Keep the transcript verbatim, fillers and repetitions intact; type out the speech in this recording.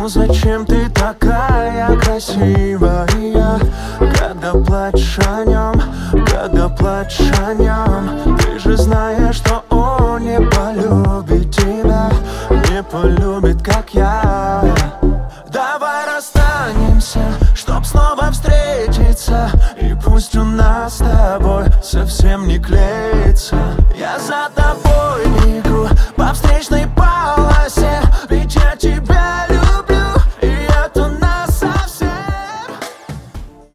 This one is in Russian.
Ну зачем ты такая красивая, когда плачешь о нем, когда плачешь о нем? Ты же знаешь, что он не полюбит тебя, не полюбит, как я. Давай расстанемся, чтоб снова встретиться, и пусть у нас с тобой совсем не клеится. Я за тобой бегу по встречной полосе,